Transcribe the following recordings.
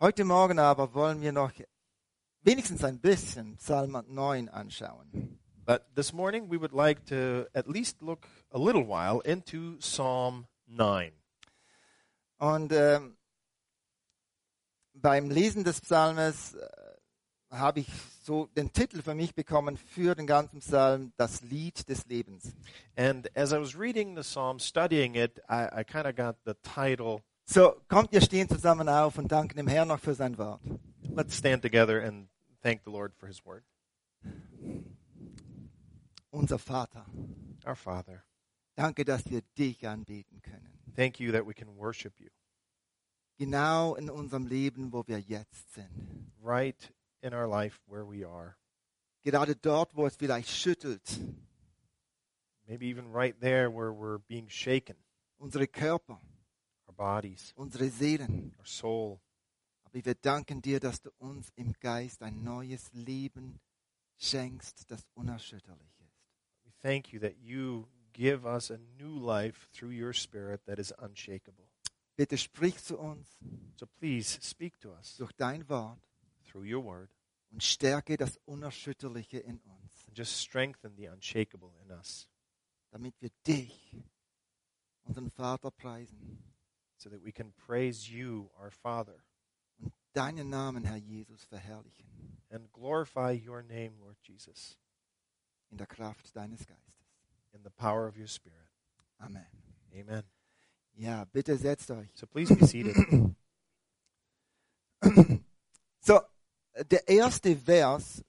Heute Morgen aber wollen wir noch wenigstens ein bisschen Psalm 9 anschauen. But this morning we would like to at least look a little while into Psalm 9. Und beim Lesen des Psalmes habe ich so den Titel für mich bekommen für den ganzen Psalm, das Lied des Lebens. And as I was reading the psalm, studying it, I kind of got the title. So, kommt, wir stehen zusammen auf und danken dem Herrn noch für sein Wort. Let's stand together and thank the Lord for his word. Unser Vater, Our Father, danke, dass wir dich anbeten können. thank you that we can worship you Genau in unserem Leben, wo wir jetzt sind. right in our life where we are. Gerade dort, wo es vielleicht schüttelt, Maybe even right there where we're being shaken, unsere Körper, our bodies, unsere Seelen. our soul. Aber wir danken dir, dass du uns im Geist ein neues Leben schenkst, das unerschütterlich ist. We thank you that you give us a new life through your Spirit that is unshakable. Bitte sprich zu uns So please speak to us durch dein Wort through your word und stärke das Unerschütterliche in uns, and just strengthen the unshakable in us damit wir dich, unseren Vater, preisen so that we can praise you, our Father, und deinen Namen, Herr Jesus, verherrlichen and glorify your name, Lord Jesus, in der Kraft deines Geistes. in the power of your Spirit. Amen. Amen. Ja, bitte setzt euch. So please be seated. So, der erste Vers,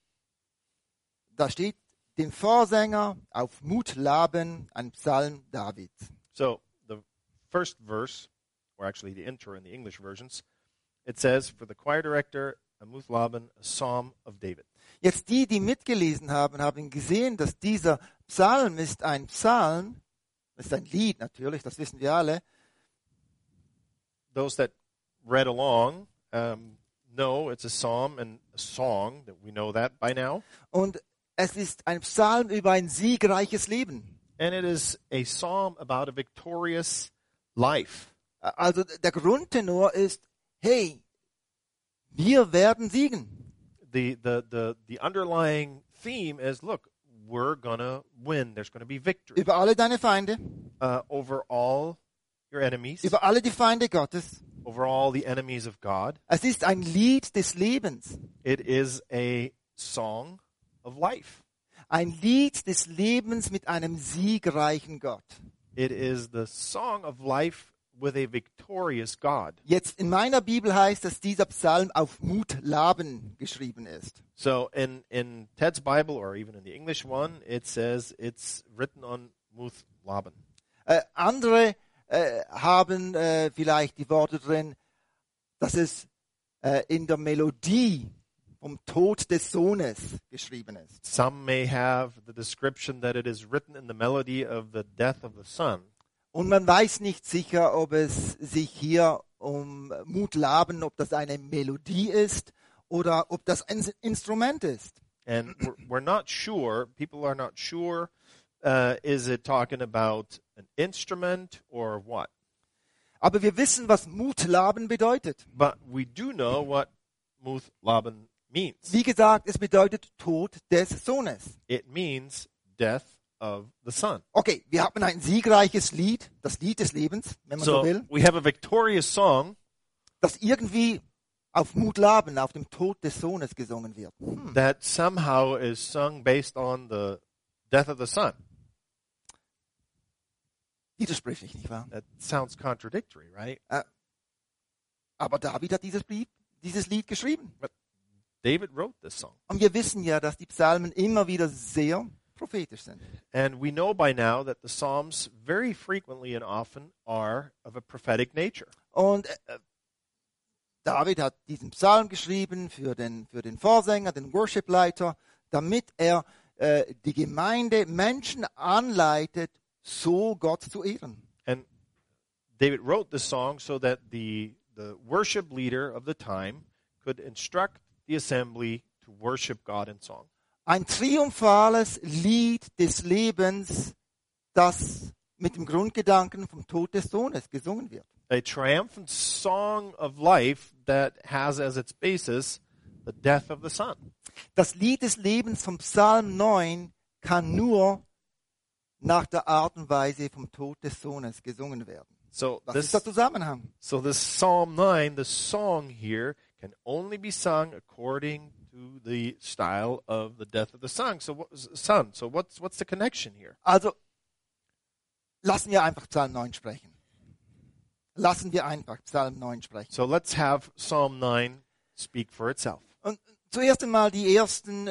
da steht, dem Vorsänger auf Mut laben, ein Psalm Davids. So the first verse, or actually the intro in the English versions, it says, for the choir director, Amuth Laban, a psalm of David. Jetzt die mitgelesen haben, haben gesehen, dass dieser Psalm ist ein Psalm, ist ein Lied natürlich, das wissen wir alle. Those that read along know it's a psalm and a song, that we know that by now. Und es ist ein Psalm über ein siegreiches Leben. And it is a psalm about a victorious life. Also der Grundtenor ist, hey, wir werden siegen. The underlying theme is, look, we're gonna win. There's gonna be victory Über alle deine Feinde, over all your enemies, über alle die Feinde Gottes. over all the enemies of God. Es ist ein Lied des Lebens. It is a song of life. Ein Lied des Lebens mit einem siegreichen Gott. It is the song of life with a victorious God. Jetzt in meiner Bibel heißt es, dieser Psalm auf Mut laben geschrieben ist. So in Ted's Bible, or even in the English one, it says it's written on Muth Laban. Andere haben vielleicht die Worte drin, dass es in der Melodie vom Tod des Sohnes geschrieben ist. Some may have the description that it is written in the melody of the death of the son. Und man weiß nicht sicher, ob es sich hier um Mut laben, ob das eine Melodie ist oder ob das ein Instrument ist. And we're not sure, people are not sure, is it talking about an instrument or what? Aber wir wissen, was Mut laben bedeutet. But we do know what Muth Laban means. Wie gesagt, es bedeutet Tod des Sohnes. It means death of the son. Okay, wir haben ein siegreiches Lied, das Lied des Lebens, wenn man so So will, we have a victorious song das irgendwie auf Mut laben, auf dem Tod des Sohnes gesungen wird. that somehow is sung based on the death of the son. Widersprüchlich, nicht wahr? That sounds contradictory, right? Aber David hat dieses Lied geschrieben. David wrote this song. Und wir wissen ja, dass die Psalmen immer wieder sehr prophetisch sind. And we know by now that the Psalms very frequently and often are of a prophetic nature. Und David hat diesen Psalm geschrieben für den Vorsänger, den Worshipleiter, damit er die Gemeinde, Menschen anleitet, so Gott zu ehren. And David wrote this song so that the worship leader of the time could instruct the assembly to worship God in song. Ein triumphales Lied des Lebens, das mit dem Grundgedanken vom Tod des Sohnes gesungen wird. a triumphant song of life that has as its basis the death of the Son. Das Lied des Lebens vom Psalm 9 kann nur nach der Art und Weise vom Tod des Sohnes gesungen werden. So Was this, ist der Zusammenhang? so this Psalm 9, the song here, can only be sung according to the style of the death of the Son. So what's the connection here? Also, lassen wir einfach Psalm 9 sprechen. Lassen wir einfach Psalm 9 sprechen. So let's have Psalm 9 speak for itself. Und zuerst einmal die ersten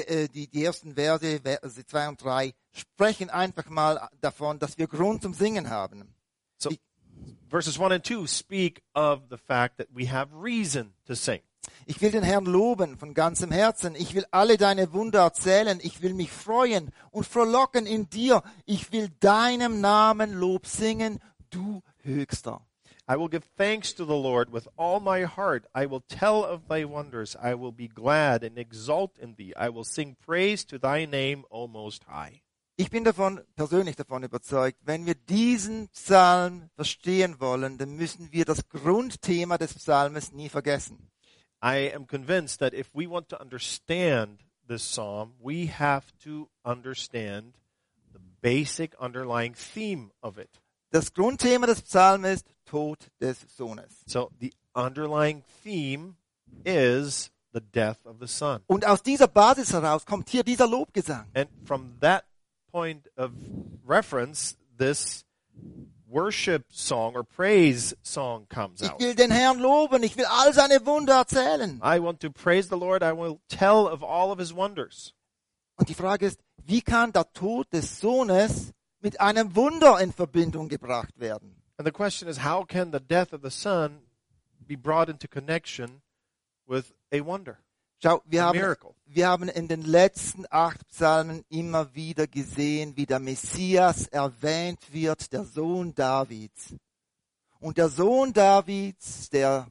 Verse, Verse 2 und 3, sprechen einfach mal davon, dass wir Grund zum Singen haben. So verses 1 and 2 speak of the fact that we have reason to sing. Ich will den Herrn loben von ganzem Herzen. Ich will alle deine Wunder erzählen. Ich will mich freuen und frohlocken in dir. Ich will deinem Namen Lob singen, du Höchster. I will give thanks to the Lord with all my heart. I will tell of thy wonders. I will be glad and exult in thee. I will sing praise to thy name, O Most High. Ich bin persönlich davon überzeugt, wenn wir diesen Psalm verstehen wollen, dann müssen wir das Grundthema des Psalmes nie vergessen. I am convinced that if we want to understand this psalm, we have to understand the basic underlying theme of it. Das Grundthema des Psalms ist Tod des Sohnes. So the underlying theme is the death of the Son. Und aus dieser Basis heraus kommt hier dieser Lobgesang. And from that point of reference, this worship song or praise song comes Ich out. will den Herrn loben, ich will all seine Wunder erzählen. I want to praise the Lord. I will tell of all of his wonders. Und die Frage ist, wie kann der Tod des Sohnes mit einem Wunder in Verbindung gebracht werden? And the question is, how can the death of the Son be brought into connection with a wonder, Schau, a miracle? wir haben in den letzten 8 Psalmen immer wieder gesehen, wie der Messias erwähnt wird, der Sohn Davids. Und der Sohn Davids, der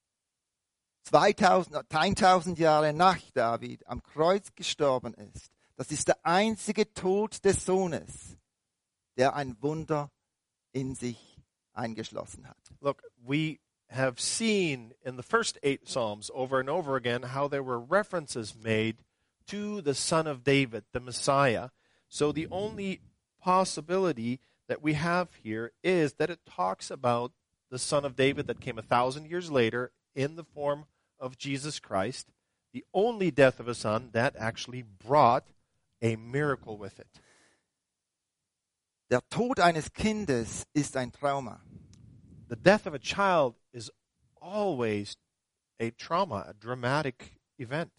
1000 Jahre nach David am Kreuz gestorben ist, das ist der einzige Tod des Sohnes, der ein Wunder in sich eingeschlossen hat. Look, we have seen in the first 8 Psalms over and over again how there were references made to the Son of David, the Messiah. So the only possibility that we have here is that it talks about the Son of David that came 1,000 years later in the form of Jesus Christ, the only death of a son that actually brought a miracle with it. Der Tod eines Kindes ist ein Trauma. The death of a child is always a trauma, a dramatic event.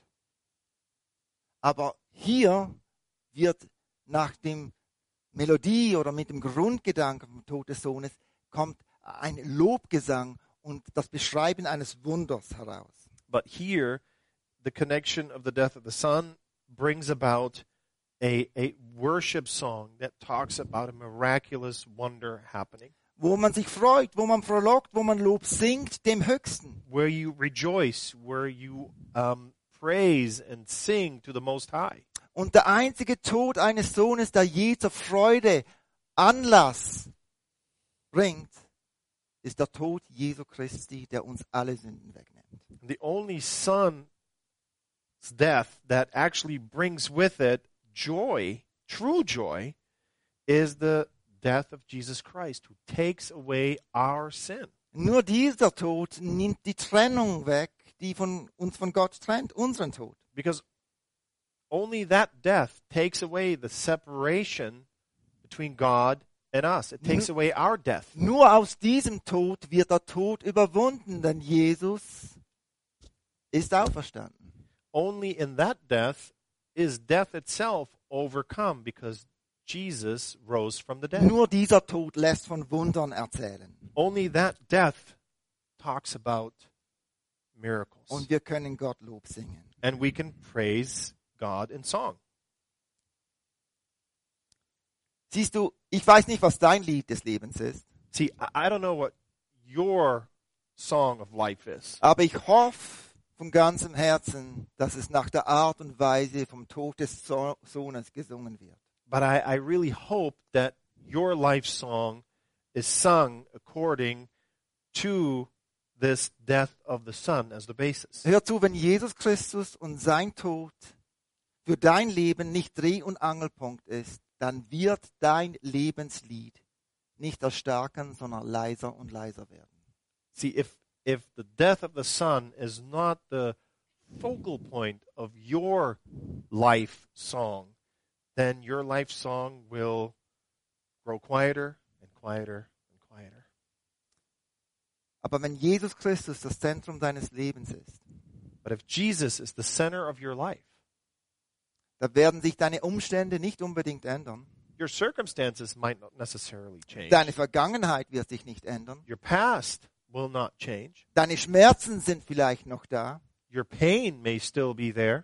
Aber hier wird nach dem Melodie oder mit dem Grundgedanken vom Tod des Sohnes kommt ein Lobgesang und das Beschreiben eines Wunders heraus. But here, the connection of the death of the son brings about a worship song that talks about a miraculous wonder happening. Wo man sich freut, wo man frohlockt, wo man Lob singt dem Höchsten. Where you rejoice, where you praise and sing to the Most High. Und der einzige Tod eines Sohnes, der je zur Freude Anlass bringt, ist der Tod Jesu Christi, der uns alle Sünden wegnimmt. The only son's death that actually brings with it joy, true joy, is the death of Jesus Christ, who takes away our sin. Nur dieser Tod nimmt die Trennung weg, die uns von Gott trennt, unseren Tod. Because only that death takes away the separation between God and us. It takes away our death. Nur aus diesem Tod wird der Tod überwunden, denn Jesus ist auferstanden. Only in that death is death itself overcome, because Jesus rose from the dead. Nur dieser Tod lässt von Wundern erzählen. Only that death talks about miracles. Und wir können Gott Lob singen. And we can praise God in song. Siehst du, ich weiß nicht, was dein Lied des Lebens ist, See, I don't know what your song of life is, aber ich hoffe von ganzem Herzen, dass es nach der Art und Weise vom Tod des Sohnes gesungen wird. but I really hope that your life song is sung according to this death of the Son as the basis. Hör zu, wenn Jesus Christus und sein Tod für dein Leben nicht Dreh- und Angelpunkt ist, dann wird dein Lebenslied nicht erstarken, sondern leiser und leiser werden. See, if the death of the Son is not the focal point of your life song, then your life song will grow quieter and quieter and quieter. Aber wenn Jesus Christus das Zentrum deines Lebens ist, But if Jesus is the center of your life, da werden sich deine Umstände nicht unbedingt ändern. your circumstances might not necessarily change. Deine Vergangenheit wird sich nicht ändern. Your past will not change. Deine Schmerzen sind vielleicht noch da, Your pain may still be there,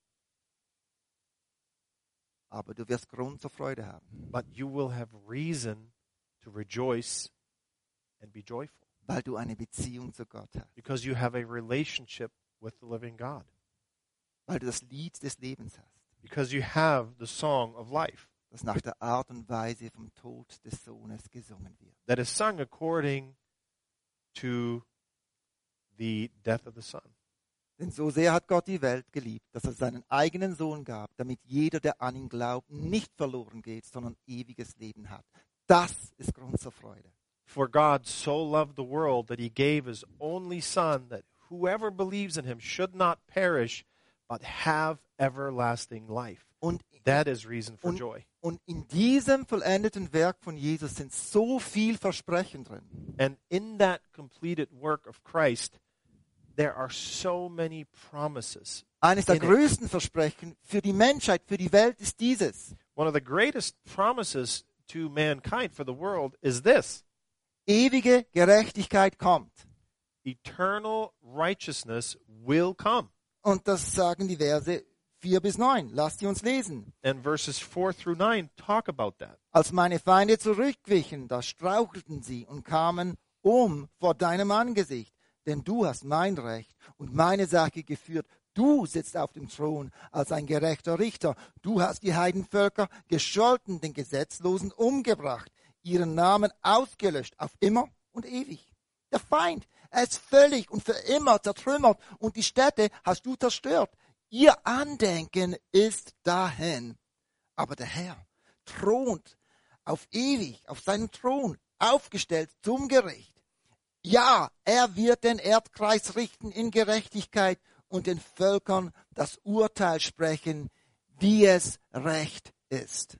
aber du wirst Grund zur Freude haben, but you will have reason to rejoice and be joyful weil du eine Beziehung zu Gott hast, because you have a relationship with the living God, weil du das Lied des Lebens hast, because you have the song of life das nach der Art und Weise vom Tod des Sohnes gesungen wird. that is sung according to the death of the Son. Denn so sehr hat Gott die Welt geliebt, dass er seinen eigenen Sohn gab, damit jeder, der an ihn glaubt, nicht verloren geht, sondern ewiges Leben hat. Das ist Grund zur Freude. For God so loved the world that he gave his only Son, that whoever believes in him should not perish, but have everlasting life. Und, That is reason for und, joy. und in diesem vollendeten Werk von Jesus sind so viel Versprechen drin. And in that completed work of Christ, there are so many promises. Eines der in it. größten Versprechen für die Menschheit, für die Welt ist dieses. One of the greatest promises to mankind, for the world, is this. Ewige Gerechtigkeit kommt. Eternal righteousness will come. Und das sagen die Verse 4 bis 9. Lasst sie uns lesen. And verses 4 through 9 talk about that. Als meine Feinde zurückwichen, da strauchelten sie und kamen um vor deinem Angesicht. Denn du hast mein Recht und meine Sache geführt. Du sitzt auf dem Thron als ein gerechter Richter. Du hast die Heidenvölker gescholten, den Gesetzlosen umgebracht, ihren Namen ausgelöscht, auf immer und ewig. Der Feind, er ist völlig und für immer zertrümmert und die Städte hast du zerstört. Ihr Andenken ist dahin. Aber der Herr thront auf ewig, auf seinem Thron, aufgestellt zum Gericht. Ja, er wird den Erdkreis richten in Gerechtigkeit und den Völkern das Urteil sprechen, wie es recht ist.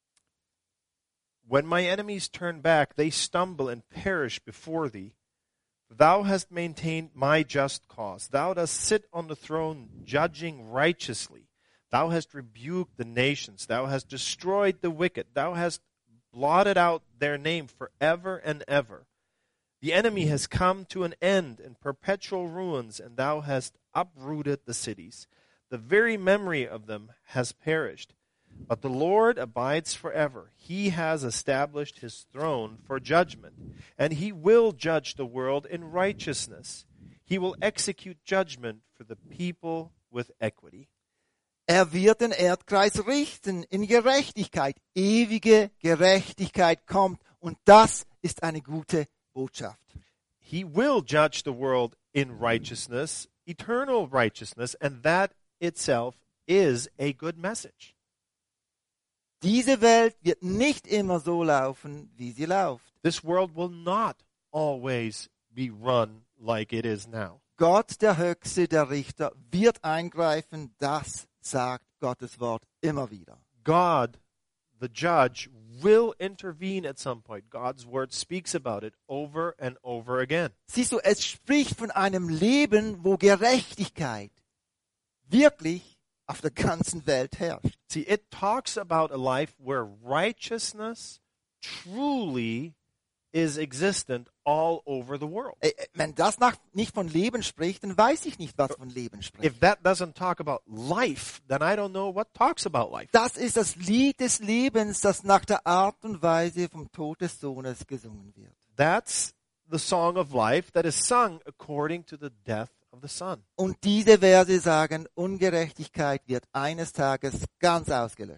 When my enemies turn back, they stumble and perish before thee. Thou hast maintained my just cause. Thou dost sit on the throne, judging righteously. Thou hast rebuked the nations. Thou hast destroyed the wicked. Thou hast blotted out their name forever and ever. The enemy has come to an end in perpetual ruins, and thou hast uprooted the cities. The very memory of them has perished. But the Lord abides forever. He has established his throne for judgment, and he will judge the world in righteousness. He will execute judgment for the people with equity. Er wird den Erdkreis richten in Gerechtigkeit. Ewige Gerechtigkeit kommt. Und das ist eine gute Botschaft. He will judge the world in righteousness, eternal righteousness, and that itself is a good message. Diese Welt wird nicht immer so laufen, wie sie läuft. This world will not always be run like it is now. Gott, der Höchste, der Richter, wird eingreifen. Das sagt Gottes Wort immer wieder. God, the judge, will intervene at some point. God's word speaks about it over and over again. Siehst du, es spricht von einem Leben, wo Gerechtigkeit wirklich auf der ganzen Welt herrscht. See, it talks about a life where righteousness truly is existent all over the world. Wenn das nicht von Leben spricht, dann weiß ich nicht, was von Leben spricht. If that doesn't talk about life, then I don't know what talks about life. Das ist das Lied des Lebens, das nach der Art und Weise vom Tod des Sohnes gesungen wird. That's the song of life that is sung according to the death of the Son. Und diese Verse sagen, Ungerechtigkeit wird eines Tages ganz ausgelöscht sein.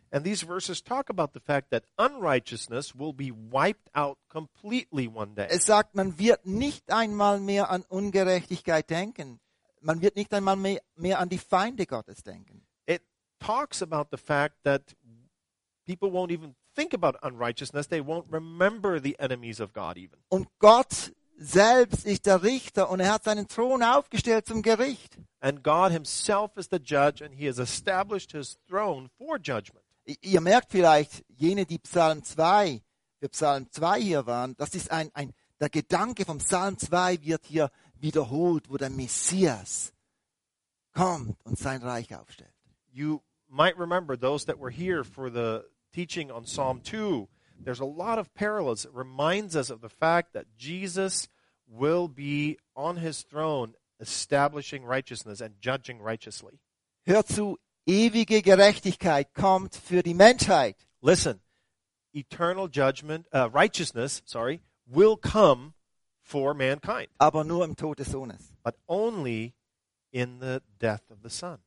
And these verses talk about the fact that unrighteousness will be wiped out completely one day. Es sagt, man wird nicht einmal mehr an Ungerechtigkeit denken. Man wird nicht einmal mehr an die Feinde Gottes denken. It talks about the fact that people won't even think about unrighteousness. They won't remember the enemies of God even. Und Gott selbst ist der Richter und er hat seinen Thron aufgestellt zum Gericht. And God himself is the judge, and he has established his throne for judgment. Ihr merkt vielleicht, jene, die für Psalm 2 hier waren, das ist der Gedanke vom Psalm 2 wird hier wiederholt, wo der Messias kommt und sein Reich aufstellt. You might remember those that were here for the teaching on Psalm 2. There's a lot of parallels. It reminds us of the fact that Jesus will be on his throne establishing righteousness and judging righteously. Hör zu, ewige Gerechtigkeit kommt für die Menschheit. Listen, eternal righteousness, will come for mankind, Aber nur im Tod des Sohnes. but only in the death of the Son.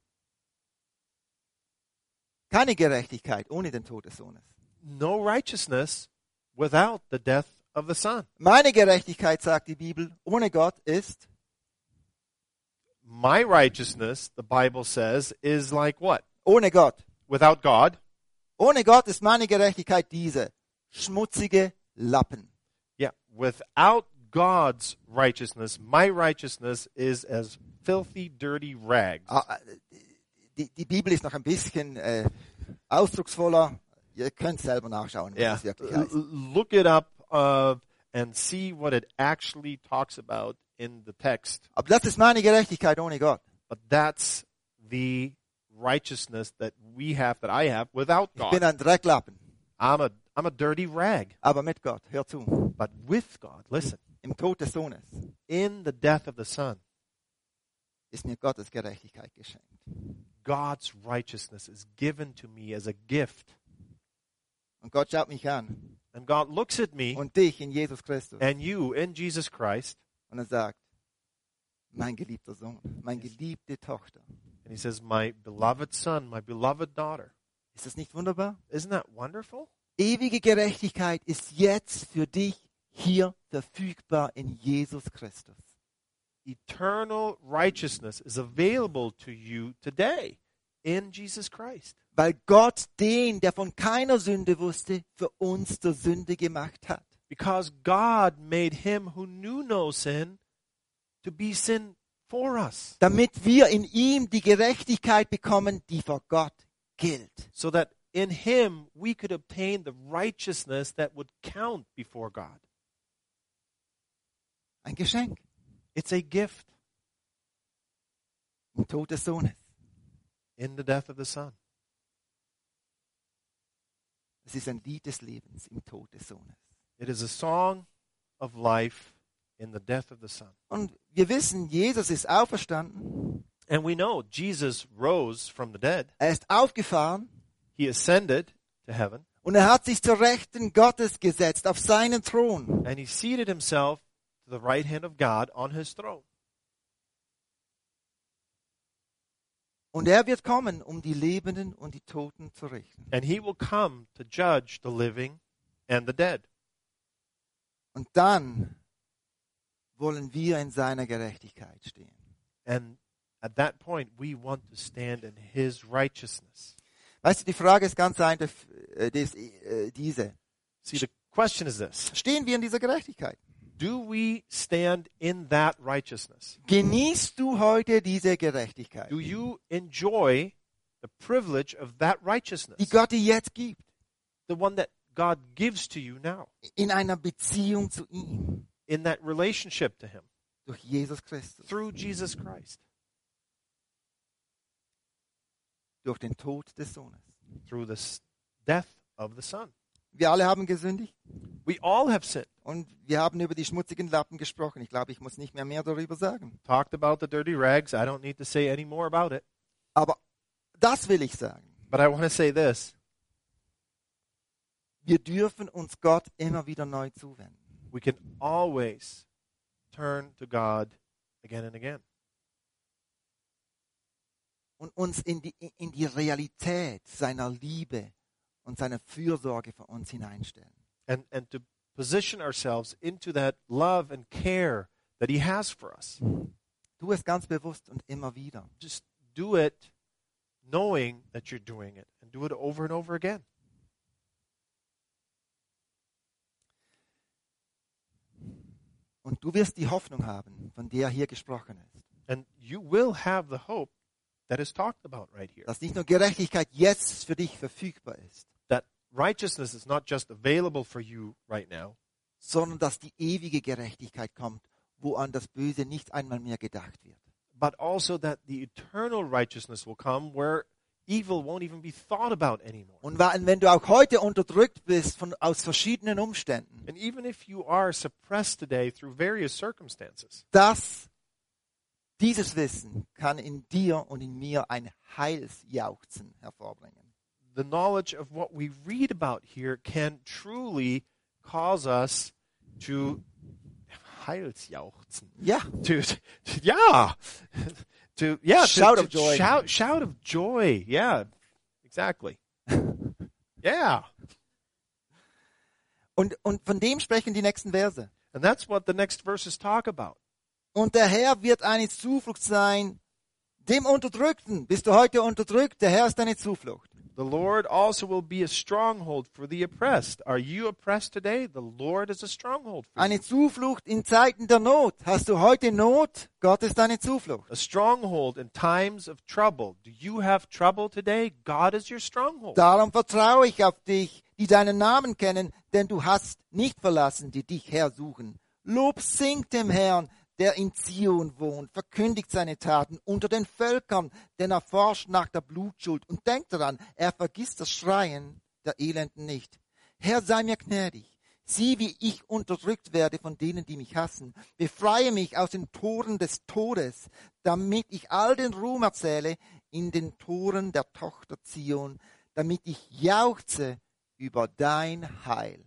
Keine Gerechtigkeit ohne den Tod des Sohnes. No righteousness without the death of the Son. Meine Gerechtigkeit, sagt die Bibel, ohne Gott ist My righteousness, the Bible says, is like what? ohne Gott. Without God. Ohne Gott ist meine Gerechtigkeit diese schmutzige Lappen. Yeah, without God's righteousness, my righteousness is as filthy, dirty rags. Die Bibel ist noch ein bisschen ausdrucksvoller. Ihr könnt selber nachschauen, was Yeah, das wirklich heißt. look it up and see what it actually talks about in the text. Aber das ist meine Gerechtigkeit ohne Gott. But that's the righteousness that I have without Ich bin God. ein Drecklappen, I'm a dirty rag. aber mit Gott. Hör zu. But with God, listen, Im Tod des Sohnes in the death of the Son, ist mir Gottes Gerechtigkeit geschenkt. God's righteousness is given to me as a gift. Und Gott schaut mich an And God looks at me und dich in Jesus Christus and you in Jesus Christ, und er sagt, mein geliebter Sohn, meine geliebte Tochter. and he says, my beloved son, my beloved daughter. Ist das nicht wunderbar? Isn't that wonderful? Ewige Gerechtigkeit ist jetzt für dich hier verfügbar in Jesus Christus. Eternal righteousness is available to you today in Jesus Christ. Weil Gott den, der von keiner Sünde wusste, für uns zur Sünde gemacht hat. Because God made him who knew no sin to be sin for us. Damit wir in ihm die Gerechtigkeit bekommen, die vor Gott gilt. So that in him we could obtain the righteousness that would count before God. Ein Geschenk It's a gift im Tod des Sohnes. in the death of the Son. Es ist ein Lied des Lebens im Tod des Sohnes. It is a song of life in the death of the Son. Und wir wissen, Jesus ist auferstanden. And we know Jesus rose from the dead. Er ist aufgefahren He ascended to heaven, und er hat sich zur Rechten Gottes gesetzt, auf seinen Thron. and he seated himself to the right hand of God on his throne. Und er wird kommen, um die Lebenden und die Toten zu richten. And he will come to judge the living and the dead. Und dann wollen wir in seiner Gerechtigkeit stehen. And at that point, we want to stand in his righteousness. Weißt du, die Frage ist ganz einfach diese. See, the question is this: Stehen wir in dieser Gerechtigkeit? do we stand in that righteousness? Genießt du heute diese Gerechtigkeit, Do you enjoy the privilege of that righteousness? die Gott dir jetzt gibt, The one that God gives to you now, in einer Beziehung zu ihm, in that relationship to him, durch Jesus Christus, through Jesus Christ, durch den Tod des Sohnes? through the death of the Son. Wir alle haben gesündigt We all have sinned. und wir haben über die schmutzigen Lappen gesprochen. Ich glaube, ich muss nicht mehr darüber sagen. Talked about the dirty rags. I don't need to say any more about it. Aber das will ich sagen. But I want to say this. Wir dürfen uns Gott immer wieder neu zuwenden. We can always turn to God again and again. Und uns in die Realität seiner Liebe und seine Fürsorge für uns hineinstellen. and to position ourselves into that love and care that He has for us. Tu es ganz bewusst und immer wieder. Just do it knowing that you're doing it, and do it over and over again. Und du wirst die Hoffnung haben, von der hier gesprochen ist. And you will have the hope that is talked about right here. Dass nicht nur Gerechtigkeit jetzt für dich verfügbar ist, That righteousness is not just available for you right now, sondern dass die ewige Gerechtigkeit kommt, wo an das Böse nicht einmal mehr gedacht wird. but also that the eternal righteousness will come where evil won't even be thought about anymore. Und wenn du auch heute unterdrückt bist aus verschiedenen Umständen, And even if you are suppressed today through various circumstances, dieses Wissen kann in dir und in mir ein Heilsjauchzen hervorbringen. the knowledge of what we read about here can truly cause us to Heilsjauchzen. Ja, Shout of joy. Shout of joy. Yeah, exactly. Yeah. und von dem sprechen die nächsten Verse. And that's what the next verses talk about. Und der Herr wird eine Zuflucht sein, dem Unterdrückten. Bist du heute unterdrückt? Der Herr ist deine Zuflucht. The Lord also will be a stronghold for the oppressed. Are you oppressed today? The Lord is a stronghold for you. Eine Zuflucht in Zeiten der Not. Hast du heute Not? Gott ist deine Zuflucht. A stronghold in times of trouble. Do you have trouble today? God is your stronghold. Darum vertraue ich auf dich, die deinen Namen kennen, denn du hast nicht verlassen, die dich hersuchen. Lob singt dem Herrn, der in Zion wohnt, verkündigt seine Taten unter den Völkern, denn er forscht nach der Blutschuld und denkt daran, er vergisst das Schreien der Elenden nicht. Herr, sei mir gnädig. Sieh, wie ich unterdrückt werde von denen, die mich hassen. Befreie mich aus den Toren des Todes, damit ich all den Ruhm erzähle in den Toren der Tochter Zion, damit ich jauchze über dein Heil.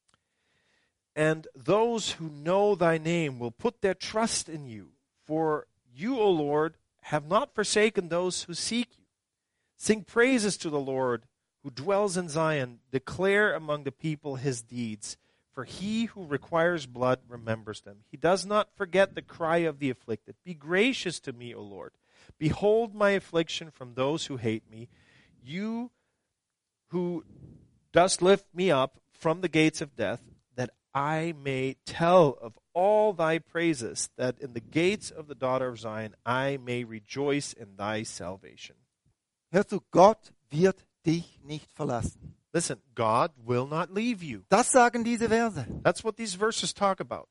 And those who know thy name will put their trust in you. For you, O Lord, have not forsaken those who seek you. Sing praises to the Lord who dwells in Zion. Declare among the people his deeds. For he who requires blood remembers them. He does not forget the cry of the afflicted. Be gracious to me, O Lord. Behold my affliction from those who hate me. You who dost lift me up from the gates of death, that I may tell of all thy praises, that in the gates of the daughter of Zion I may rejoice in thy salvation. Hörst du, Gott wird dich nicht verlassen. Listen, God will not leave you. Das sagen diese Verse. That's what these verses talk about.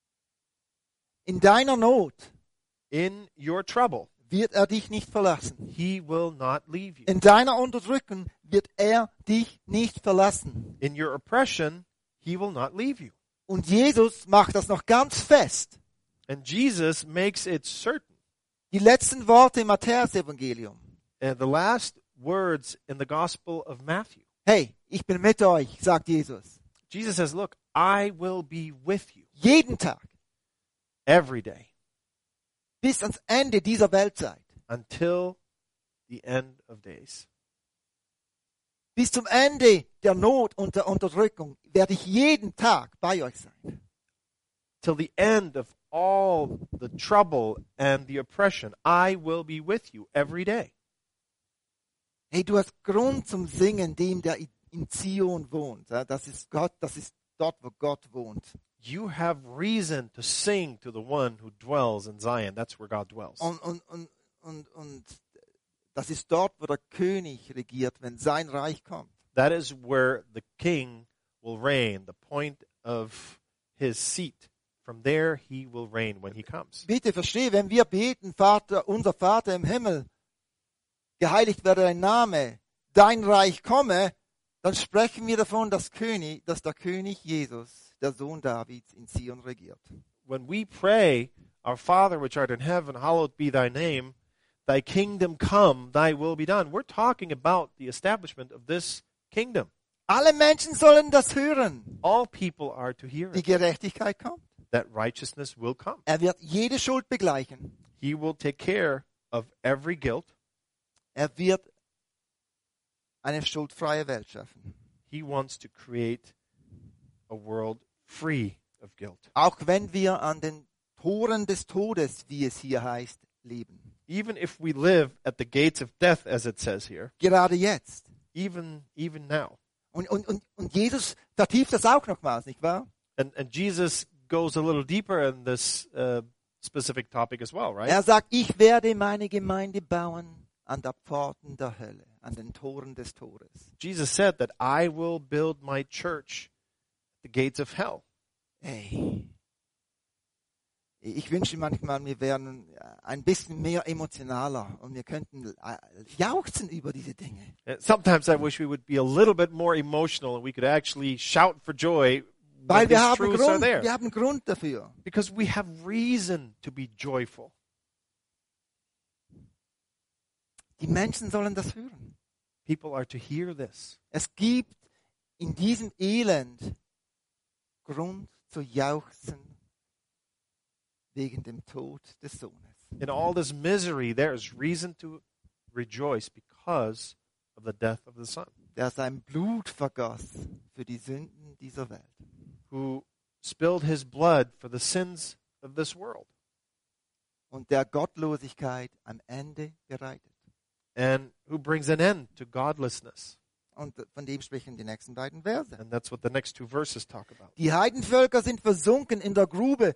In deiner Not In your trouble, wird er dich nicht verlassen. he will not leave you. In deiner Unterdrückung wird er dich nicht verlassen. In your oppression, he will not leave you. Und Jesus macht das noch ganz fest. And Jesus makes it certain. Die letzten Worte im Matthäus-Evangelium. And the last words in the Gospel of Matthew. Hey, ich bin mit euch, sagt Jesus. Jesus says, look, I will be with you Jeden Tag. every day Bis ans Ende dieser Weltzeit. until the end of days. Bis zum Ende der Not und der Unterdrückung werde ich jeden Tag bei euch sein. Till the end of all the trouble and the oppression, I will be with you every day. Hey, du hast Grund zum Singen, dem, der in Zion wohnt. Ja, das ist Gott, das ist dort, wo Gott wohnt. You have reason to sing to the one who dwells in Zion. That's where God dwells. Und das ist dort, wo der König regiert, wenn sein Reich kommt. That is where the king will reign, the point of his seat. From there he will reign when he comes. Bitte verstehe, wenn wir beten, Vater, unser Vater im Himmel, geheiligt werde dein Name, dein Reich komme, dann sprechen wir davon, dass der König Jesus, der Sohn Davids, in Zion regiert. When we pray, Our Father which art in heaven, hallowed be thy name, thy kingdom come, thy will be done. We're talking about the establishment of this kingdom. Alle Menschen sollen das hören. All people are to hear Die it, Gerechtigkeit kommt. that righteousness will come. Er wird jede Schuld begleichen. He will take care of every guilt. Er wird eine schuldfreie Welt schaffen. He wants to create a world free of guilt. Auch wenn wir an den Toren des Todes, wie es hier heißt, leben. Even if we live at the gates of death, as it says here, Gerade jetzt. even now. Und Jesus vertieft das auch nochmals, nicht wahr? And Jesus goes a little deeper in this specific topic as well, right? Er sagt, ich werde meine Gemeinde bauen an der Pforten der Hölle, an den Toren des Todes. Jesus said that I will build my church at the gates of hell. Ey, ich wünsche manchmal, wir wären ein bisschen mehr emotionaler und wir könnten jauchzen über diese Dinge. Sometimes I wish we would be a little bit more emotional and we could actually shout for joy Weil when these truths are there. wir haben Grund dafür. Because we have reason to be joyful. Die Menschen sollen das hören. People are to hear this. Es gibt in diesem Elend Grund zu jauchzen wegen dem Tod des Sohnes. In all this misery, there is reason to rejoice because of the death of the Son, Der sein Blut vergoss für die Sünden dieser Welt. who spilled his blood for the sins of this world Und der Gottlosigkeit am Ende bereitet. and who brings an end to godlessness. Und von dem sprechen die nächsten beiden Verse. And that's what the next two verses talk about. Die Heidenvölker sind versunken in der Grube.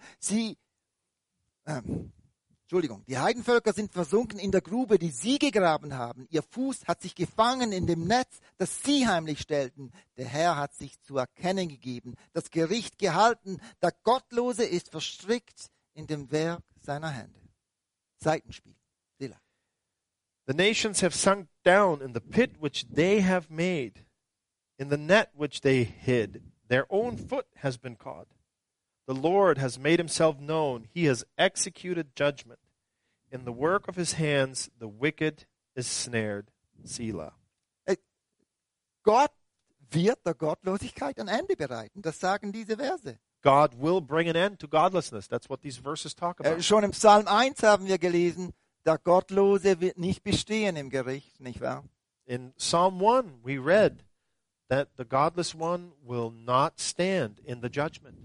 Die Heidenvölker sind versunken in der Grube, die sie gegraben haben. Ihr Fuß hat sich gefangen in dem Netz, das sie heimlich stellten. Der Herr hat sich zu erkennen gegeben, das Gericht gehalten. Der Gottlose ist verstrickt in dem Werk seiner Hände. Seitenspiel. Selah. The nations have sunk down in the pit which they have made, in the net which they hid. Their own foot has been caught. The Lord has made himself known. He has executed judgment. In the work of his hands, the wicked is snared. Selah. Gott wird der Gottlosigkeit ein Ende bereiten. Das sagen diese Verse. God will bring an end to godlessness. That's what these verses talk about. Schon im Psalm 1 haben wir gelesen, der Gottlose wird nicht bestehen im Gericht, nicht wahr? In Psalm 1, we read that the godless one will not stand in the judgment.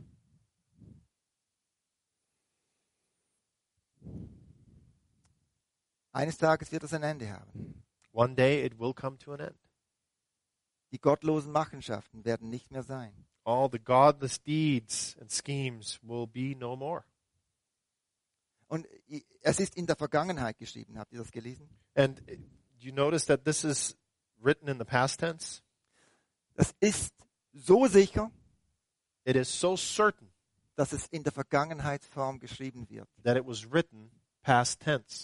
Eines Tages wird es ein Ende haben. One day it will come to an end. Die gottlosen Machenschaften werden nicht mehr sein. All the godless deeds and schemes will be no more. Und es ist in der Vergangenheit geschrieben. Habt ihr das gelesen? And you notice that this is written in the past tense? Das ist so sicher, It is so certain dass es in der Vergangenheitsform geschrieben wird. that it was written past tense.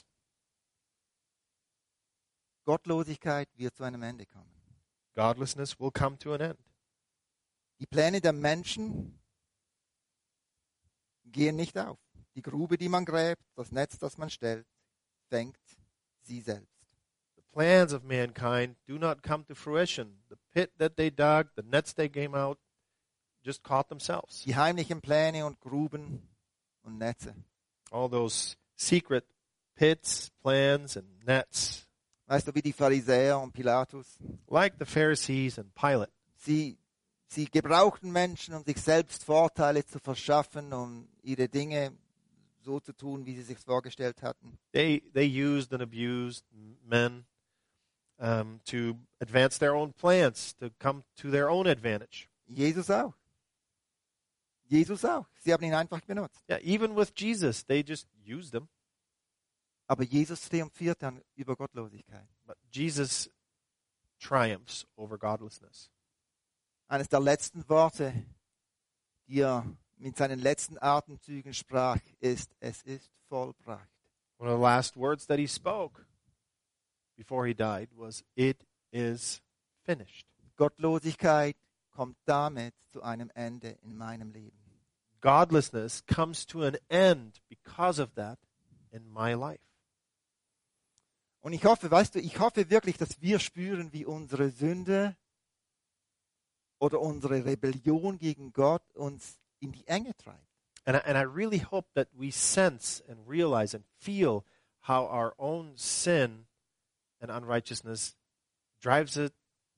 Gottlosigkeit wird zu einem Ende kommen. Godlessness will come to an end. Die Pläne der Menschen gehen nicht auf. Die Grube, die man gräbt, das Netz, das man stellt, fängt sie selbst. The plans of mankind do not come to fruition. The pit that they dug, the nets they came out, just caught themselves. Die heimlichen Pläne und Gruben und Netze. All those secret pits, plans, and nets, Weißt du, wie die Pharisäer und Pilatus? like the Pharisees and Pilate. Sie gebrauchten Menschen, um sich selbst Vorteile zu verschaffen, um ihre Dinge so zu tun, wie sie sich vorgestellt hatten. They used and abused men to advance their own plans, to come to their own advantage. Jesus auch. Jesus auch. Sie haben ihn einfach benutzt. Yeah, even with Jesus, they just used him. Aber Jesus triumphiert dann über Gottlosigkeit. But Jesus triumphs over godlessness. Eines der letzten Worte, die er mit seinen letzten Atemzügen sprach, ist: Es ist vollbracht. One of the last words that he spoke before he died was, "It is finished." Gottlosigkeit kommt damit zu einem Ende in meinem Leben. Godlessness comes to an end because of that in my life. Und ich hoffe, ich hoffe wirklich, dass wir spüren, wie unsere Sünde oder unsere Rebellion gegen Gott uns in die Enge treibt. And I really hope that we sense and realize and feel how our own sin and unrighteousness drives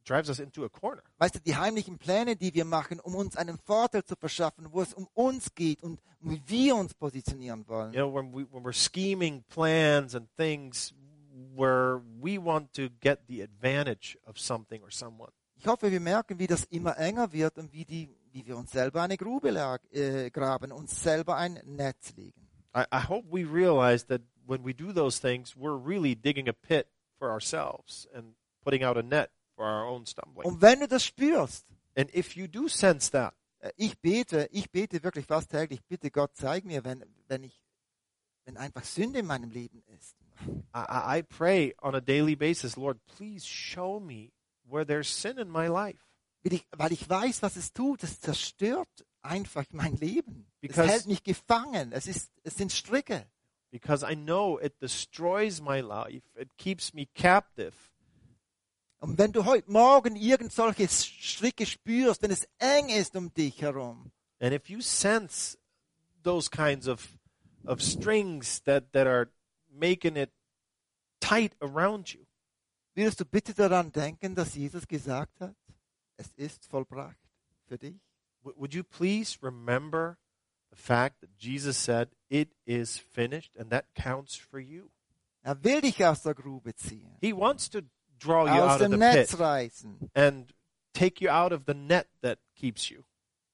drives us into a corner. Weißt du, die heimlichen Pläne, die wir machen, um uns einen Vorteil zu verschaffen, wo es um uns geht und wie wir uns positionieren wollen. You know, when we're scheming plans and things where we want to get the advantage of something or someone. Ich hoffe, wir merken, wie das immer enger wird und wie wir uns selber eine Grube graben, uns selber ein Netz legen. I hope we realize that when we do those things, we're really digging a pit for ourselves and putting out a net for our own stumbling. Und wenn du das spürst, And if you do sense that, ich bete wirklich fast täglich, bitte Gott, zeig mir, wenn einfach Sünde in meinem Leben ist. I pray on a daily basis, Lord, please show me where there's sin in my life. Weil ich weiß, was es tut. Es zerstört einfach mein Leben. Because- Es hält mich gefangen. Es sind Stricke. Because I know it destroys my life. It keeps me captive. Und wenn du heute Morgen irgend solche Stricke spürst, wenn es eng ist um dich herum, And if you sense those kinds of strings that are making it tight around you, würdest du bitte daran denken, dass Jesus gesagt hat, es ist vollbracht für dich? would you please remember the fact that Jesus said, it is finished, and that counts for you. Er will dich aus der Grube ziehen, He wants to draw you aus out of dem the Netz pit reißen. and take you out of the net that keeps you.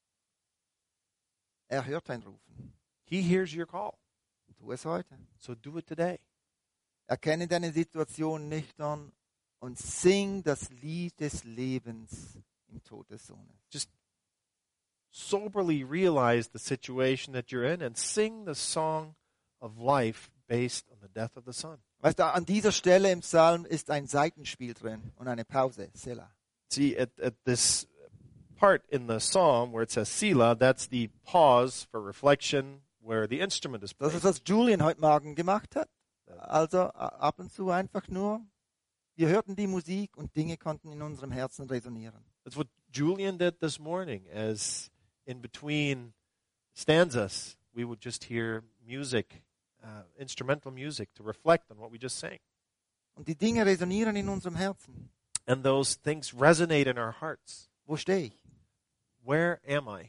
Er hört dein Rufen. He hears your call. Tu es heute. So do it today. Erkenne deine Situation nüchtern und sing das Lied des Lebens im Tod des Sohnes. Just soberly realize the situation that you're in and sing the song of life based on the death of the Son. Weißt du, an dieser Stelle im Psalm ist ein Seitenspiel drin und eine Pause, Selah. See, at this part in the psalm where it says Selah, that's the pause for reflection where the instrument is Das played. ist, was Julian heute Morgen gemacht hat. Also ab und zu einfach nur, wir hörten die Musik und Dinge konnten in unserem Herzen resonieren. That's what Julian did this morning, as in between stanzas, we would just hear music, instrumental music, to reflect on what we just sang. Und die Dinge resonieren in unserem Herzen. And those things resonate in our hearts. Wo stehe ich? Where am I?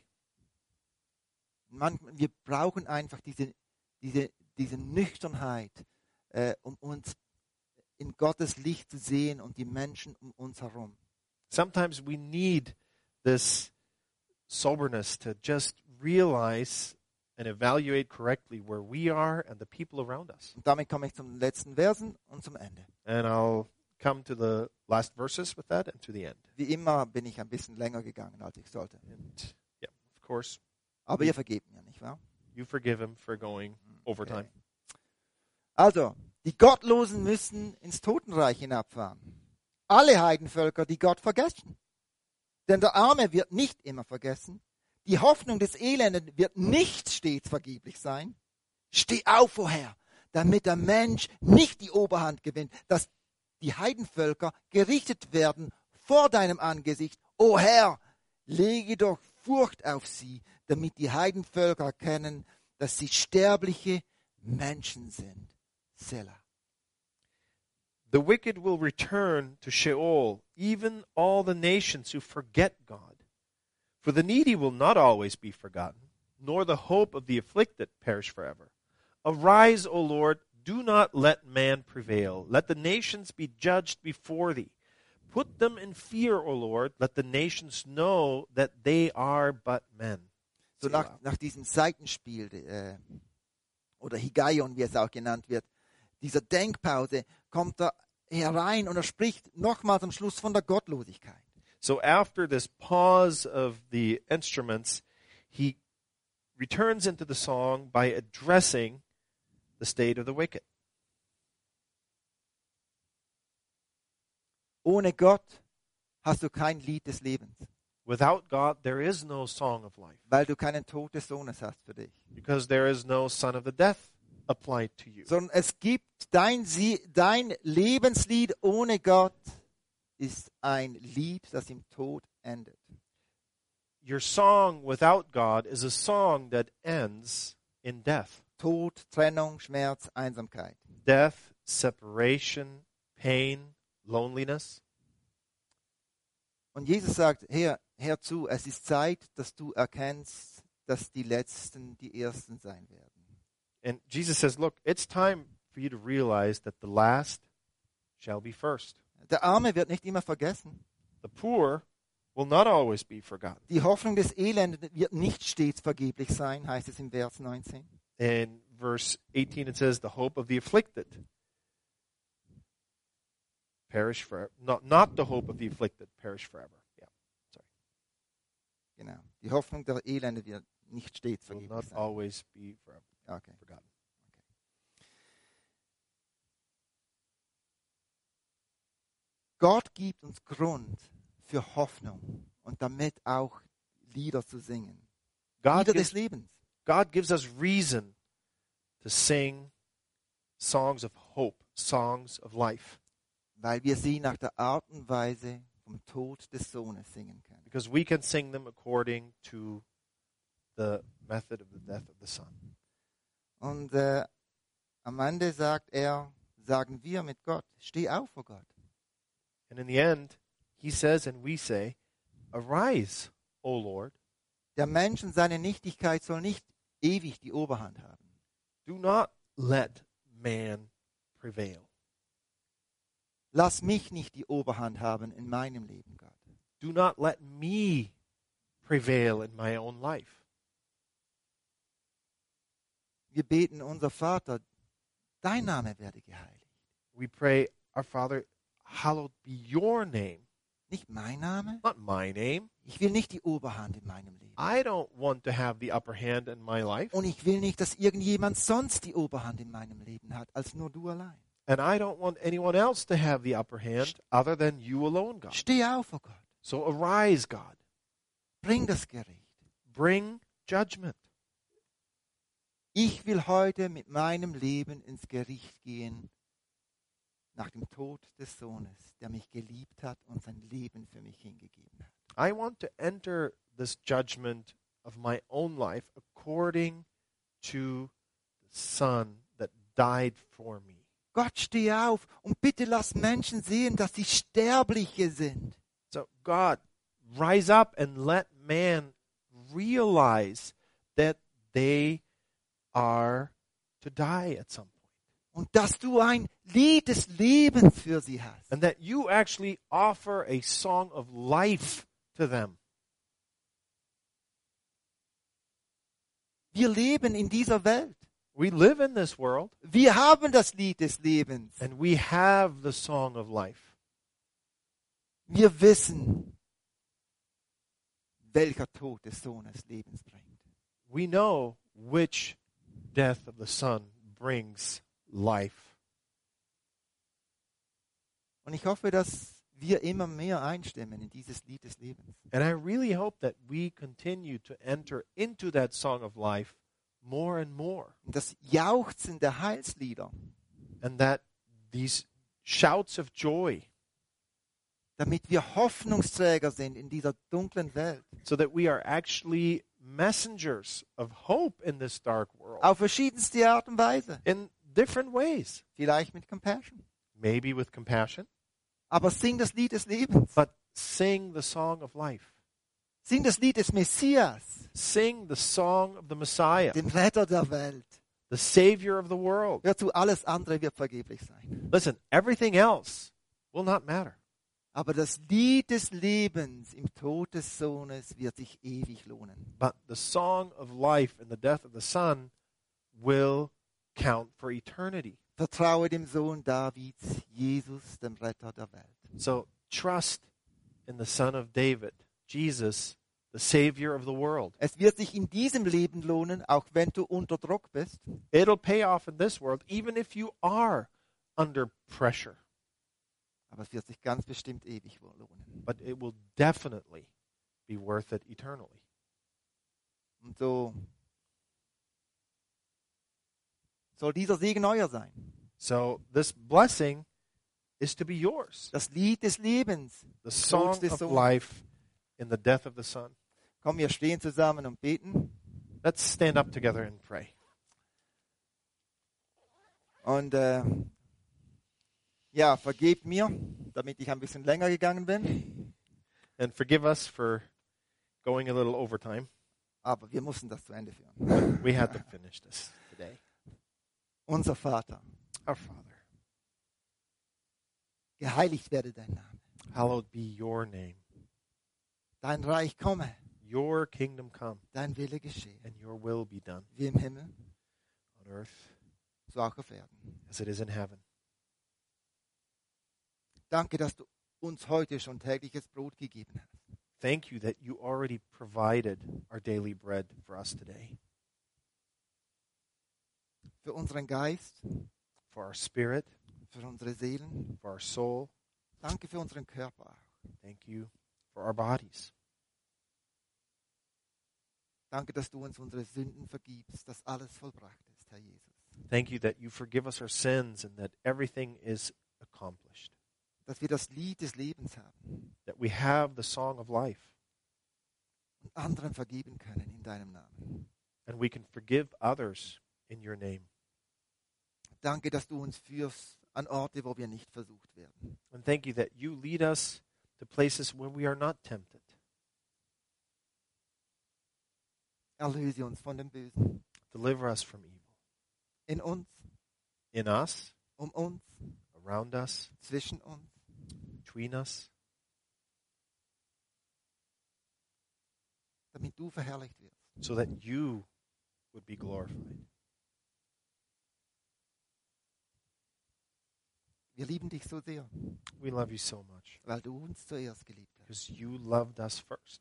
Wir brauchen einfach diese Nüchternheit, um uns in Gottes Licht zu sehen und die Menschen um uns herum. Sometimes we need this soberness to just realize and evaluate correctly where we are and the people around us. Und damit komme ich zum letzten Versen und zum Ende. And I'll come to the last verses with that and to the end. Wie immer bin ich ein bisschen länger gegangen, als ich sollte. And yeah, of course, Aber ihr vergebt mir, nicht wahr? you forgive him for going overtime. Also, die Gottlosen müssen ins Totenreich hinabfahren. Alle Heidenvölker, die Gott vergessen. Denn der Arme wird nicht immer vergessen. Die Hoffnung des Elenden wird nicht stets vergeblich sein. Steh auf, o Herr, damit der Mensch nicht die Oberhand gewinnt, dass die Heidenvölker gerichtet werden vor deinem Angesicht. O Herr, lege doch Furcht auf sie, damit die Heidenvölker erkennen, dass sie sterbliche Menschen sind. Selah. The wicked will return to Sheol, even all the nations who forget God. For the needy will not always be forgotten, nor the hope of the afflicted perish forever. Arise, O Lord, do not let man prevail. Let the nations be judged before thee. Put them in fear, O Lord. Let the nations know that they are but men. So nach diesem Seitenspiel, oder Higaion, wie es auch genannt wird, dieser Denkpause, kommt er herein und er spricht nochmals am Schluss von der Gottlosigkeit. So after this pause of the instruments, he returns into the song by addressing the state of the wicked. Ohne Gott hast du kein Lied des Lebens, Without God, there is no song of life, weil du keinen Tod des Sohnes hast für dich. because there is no son of the death applied to you. Sondern es gibt dein Lebenslied ohne Gott ist ein Lied, das im Tod endet. Your song without God is a song that ends in death. Tod, Trennung, Schmerz, Einsamkeit. Death, separation, pain, loneliness. Und Jesus sagt, hör zu, es ist Zeit, dass du erkennst, dass die Letzten die Ersten sein werden. And Jesus says, look, it's time for you to realize that the last shall be first. Der Arme wird nicht immer vergessen. The poor will not always be forgotten. Die Hoffnung des Elenden wird nicht stets vergeblich sein, heißt es im Vers 19. In verse 18 it says, the hope of the afflicted perish forever. Not the hope of the afflicted perish forever. Yeah, sorry. Genau. Die Hoffnung der Elenden wird nicht stets Will vergeblich not sein. always be forever Okay. forgotten. Gott gibt uns Grund für Hoffnung und damit auch Lieder zu singen. God Lieder des gives, Lebens. God gives us reason to sing songs of hope, songs of life, Weil wir sie nach der Art und Weise vom Tod des Sohnes singen können. because we can sing them according to the method of the death of the Son. Und am Ende sagen wir mit Gott, steh auf vor Gott. And in the end, he says and we say, arise, O Lord. Der Mensch und seine Nichtigkeit soll nicht ewig die Oberhand haben. Do not let man prevail. Lass mich nicht die Oberhand haben in meinem Leben, Gott. Do not let me prevail in my own life. Wir beten, unser Vater, dein Name werde geheiligt. We pray, our Father, hallowed be your name, Nicht mein Name. not my name. Ich will nicht die Oberhand in meinem Leben. I don't want to have the upper hand in my life, Und ich will nicht, dass irgendjemand sonst die Oberhand in meinem Leben hat, als nur du allein. and I don't want anyone else to have the upper hand other than you alone, God. Steh auf, oh Gott. So arise, God. Bring das Gericht. Bring judgment. Ich will heute mit meinem Leben ins Gericht gehen, nach dem Tod des Sohnes, der mich geliebt hat und sein Leben für mich hingegeben hat. I want to enter this judgment of my own life according to the Son that died for me. Gott, steh auf und bitte lass Menschen sehen, dass sie Sterbliche sind. So, God, rise up and let man realize that they are to die at some point. Und dass du ein Lied des Lebens für sie hast. And that you actually offer a song of life to them. Wir leben in dieser Welt. We live in this world Wir haben das Lied des Lebens. and we have the song of life. Wir wissen, welcher Tod des Sohnes Lebens bringt. We know which death of the Son brings life. Und ich hoffe, dass wir immer mehr einstimmen in dieses Lied des Lebens. And I really hope that we continue to enter into that song of life more and more. Und das Jauchzen der Heilslieder, And that these shouts of joy, damit wir Hoffnungsträger sind in dieser dunklen Welt. so that we are actually messengers of hope in this dark world Auf verschiedenste Art und Weise. in different ways. Vielleicht mit Compassion. Maybe with compassion, Aber sing das Lied des Lebens. but sing the song of life. Sing das Lied des Messias, Sing the song of the Messiah, dem Retter der Welt. the Savior of the world. Hör zu, alles andere wird vergeblich sein. Listen, everything else will not matter. Aber das Lied des Lebens im Tod des Sohnes wird sich ewig lohnen. But the song of life in the death of the Son will count for eternity. Vertraue dem Sohn Davids, Jesus, dem Retter der Welt. So trust in the Son of David, Jesus, the Savior of the world. Es wird sich in diesem Leben lohnen, auch wenn du unter Druck bist. It'll pay off in this world, even if you are under pressure. Aber es wird sich ganz bestimmt ewig lohnen. But it will definitely be worth it eternally. Und so soll dieser Segen euer sein. So this blessing is to be yours. Das Lied des Lebens. The song des of Sohnes. life in the death of the Son. Komm, wir stehen zusammen und beten. Let's stand up together and pray. Und ja, vergebt mir, damit ich ein bisschen länger gegangen bin. And forgive us for going a little overtime. Aber wir mussten das zu Ende führen. We had to finish this today. Unser Vater, Our Father, geheiligt werde dein Name. hallowed be your name. Dein Reich komme, Your kingdom come, dein Wille geschehe, and your will be done wie im Himmel, on earth so auch auf Erden. as it is in heaven. Danke, dass du uns heute schon tägliches Brot gegeben hast. Thank you that you already provided our daily bread for us today. Für unseren Geist, For our spirit, für unsere Seelen. for our soul. Danke für unseren Körper auch. Thank you for our bodies. Danke, dass du uns unsere Sünden vergibst, dass alles vollbracht ist, Herr Jesus. Thank you that you forgive us our sins and that everything is accomplished. Dass wir das Lied des Lebens haben That we have the song of life und anderen vergeben können in deinem Namen. and we can forgive others in your name. Danke, dass du uns führst an Orte, wo wir nicht versucht werden. And thank you that you lead us to places where we are not tempted. Erlöse uns von dem Bösen. Deliver us from evil. In uns, In us, um uns, around us, zwischen uns. between us, Damit du verherrlicht wirst. so that you would be glorified. Wir lieben dich so sehr, We love you so much weil du uns zuerst geliebt hast. because you loved us first.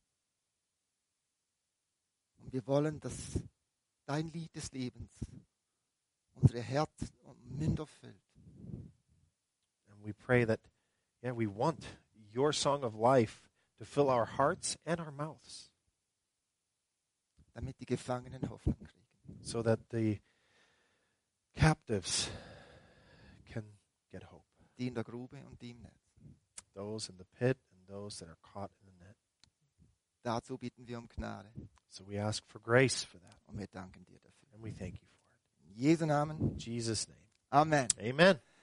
Und wir wollen, dass dein Lied des Lebens unsere Herzen und Münder füllt. And we pray that, we want your song of life to fill our hearts and our mouths Damit die Gefangenen Hoffnung kriegen. so that the captives can get hope. Die in der Grube und die im Netz. Those in the pit and those that are caught in the net. Dazu bitten wir um Gnade So we ask for grace for that. und wir danken dir dafür. And we thank you for it. In Jesu Namen. In Jesus' name. Amen. Amen.